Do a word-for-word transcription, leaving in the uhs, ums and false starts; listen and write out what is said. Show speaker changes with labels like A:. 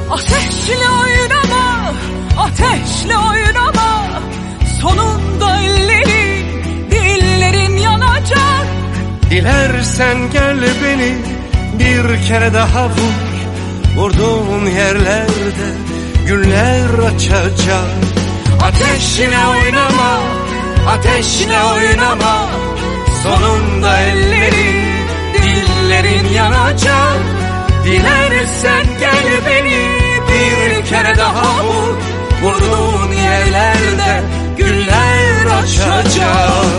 A: Ateşle oynama, ateşle oynama. Sonunda ellerin, dillerin yanacak.
B: Dilersen gel beni bir kere daha vur. Vurduğun yerlerde güller açacak. Ateşle oynama, ateşle oynama. Sonunda ellerin, dillerin yanacak. Dilersen gel beni bir kere daha vur. Vurduğun yerlerde güller açacak.